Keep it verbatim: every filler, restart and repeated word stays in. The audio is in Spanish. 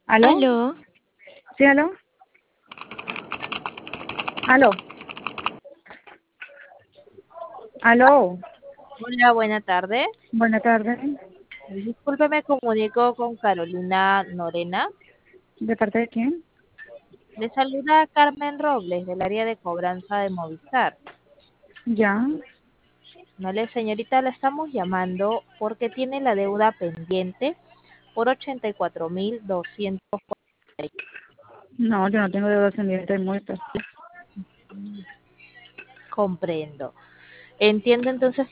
¿Aló? Aló, ¿Sí, aló? ¿Aló? ¿Aló? hola, buena tarde. Buenas tardes. Disculpe, me comunico con Carolina Norena. ¿De parte de quién? Le saluda Carmen Robles del área de cobranza de Movistar. Ya. No le, señorita, la estamos llamando porque tiene la deuda pendiente por ochenta y cuatro mil doscientos. No, yo no tengo deuda pendiente de muertos. Comprendo. Entiendo entonces